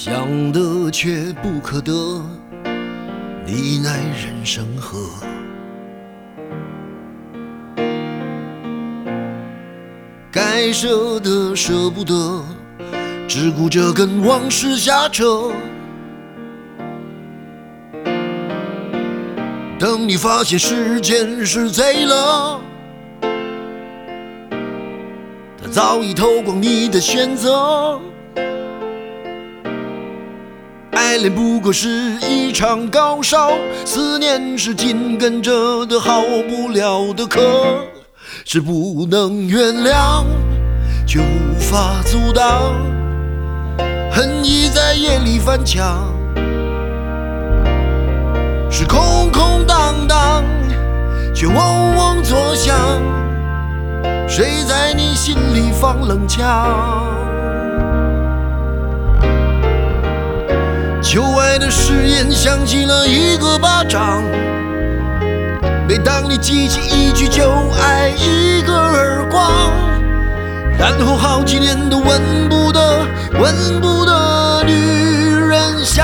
想得却不可得，你奈人生何？该舍的舍不得，只顾着跟往事瞎扯。等你发现时间是贼了，它早已偷光你的选择。爱恋不过是一场高烧，思念是紧跟着的好不了的咳，是不能原谅却无法阻挡，恨意在夜里翻墙，是空空荡荡却嗡嗡作响，谁在你心里放冷枪？旧爱的誓言响起了一个巴掌，每当你记起一句就爱一个耳光，然后好几年都闻不得女人香。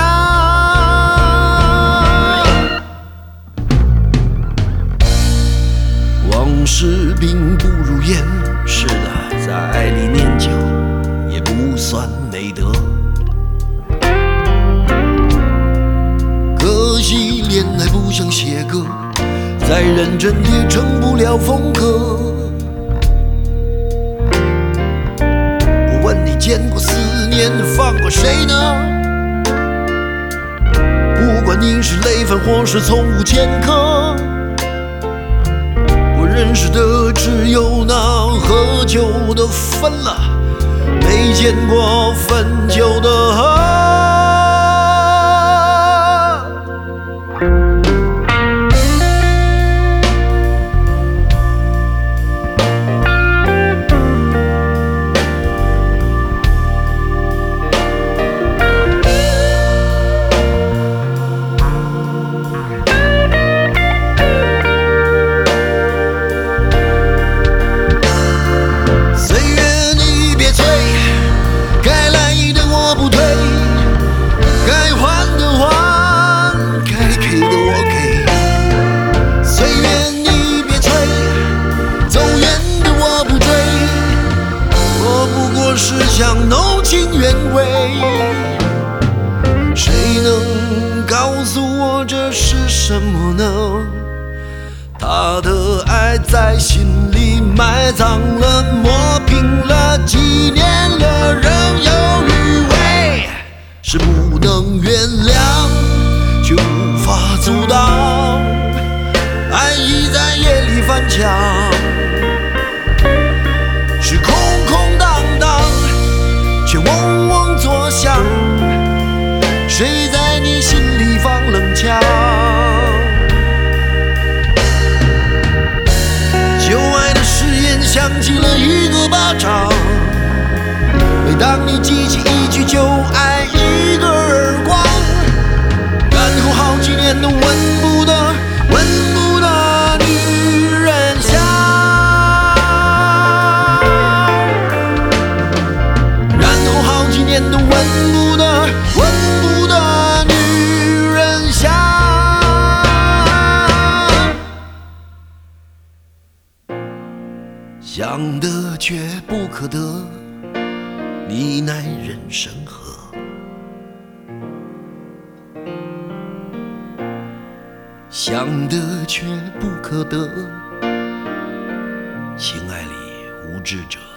往事并不如烟，是的，在爱里念旧也不算美德。可惜恋爱不像写歌，再认真也成不了风格。我问你见过思念放过谁呢？不管你是累犯或是从无前科，我认识的只有那喝酒的分了，没见过分酒的喝。是想浓情原味，谁能告诉我这是什么呢？他的爱在心里埋葬了，磨平了，几年了，仍有余味，是不能原谅却无法阻挡，爱意在夜里翻墙，是空空荡荡却嗡嗡作响，谁在你心里放冷枪？旧爱的誓言响起了一个巴掌，每当你记起一句就爱一个耳光，然后好几年都闻不得女人香。都闻不得女人香，想得却不可得，你奈人生何？想得却不可得，情爱里无知者。